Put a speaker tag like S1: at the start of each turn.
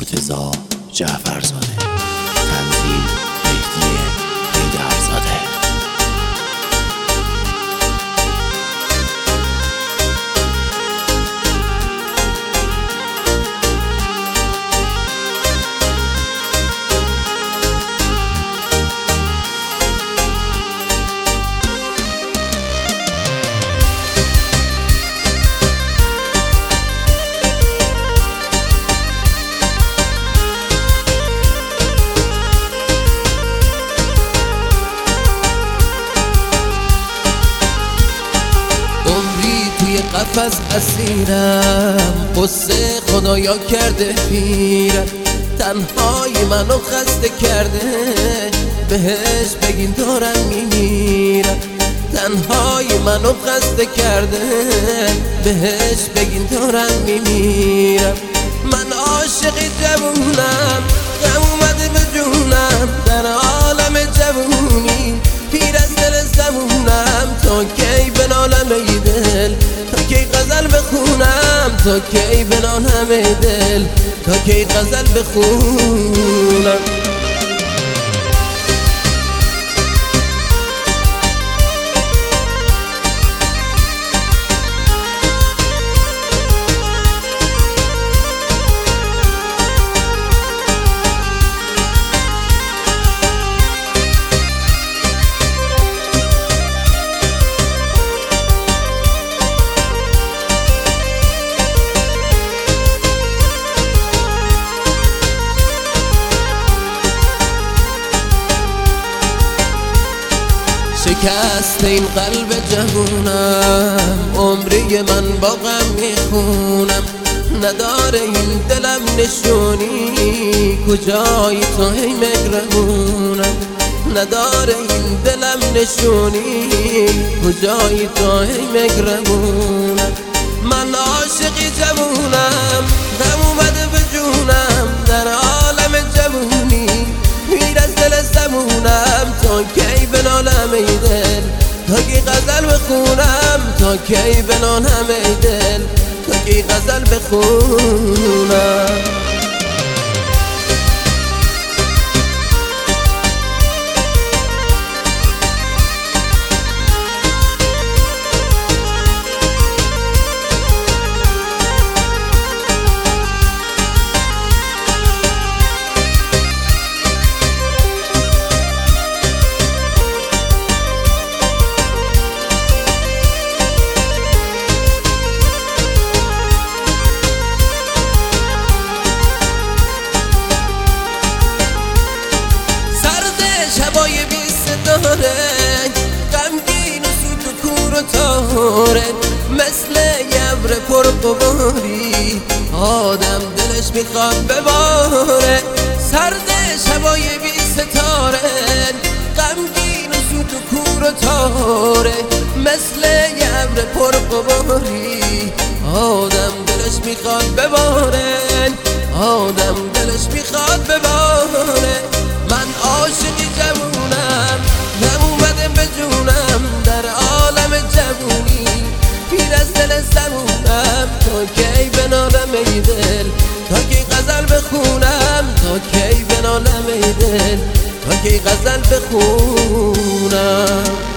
S1: مرتضی جعفرزاده. تنظیم مهدی حیدرزاده.
S2: قفس اسیرم، قصه خدایا کرده پیرم، تنهایی منو خسته کرده، بهش بگین دارم میمیرم. تنهایی منو خسته کرده، بهش بگین دارم میمیرم. من عاشق جوونم، غم اومده به جونم، در عالم جوونی پیر از دل زمونم. تا کی بنالم ای دل، تا کی غزل بخونم، تا کی بنالم ای دل، تا کی غزل بخونم. شکست این قلب جوونم، عمری من با غم میخونم. نداره این دلم نشونی، کجایی تو هی مگرمونم. نداره این دلم نشونی، کجایی تو هی مگرمونم. من عاشقی جوونم، غم اومده به جونم، در عالم جوونی پیر از دل زمونم. تا کی بنالم ای دل، تا کی غزل بخونم، تا کی بنالم ای دل، تا کی غزل بخونم. شبای بی ستاره، غمگین و سوت و کور و تاره، مثل یبر پرقباری آدم دلش میخواد بباره. سرد شبای بی ستاره، غمگین و سوت و کور و تاره، مثل یبر پرقباری آدم دلش میخواد بباره، آدم دلش میخواد بباره. من عاشقی جوونم، غم اومده به جونم، در عالم جوونی پیر از دل زمونم. تا کی بنالم ای دل، تا کی غزل بخونم، تا کی بنالم ای دل، تا کی غزل بخونم.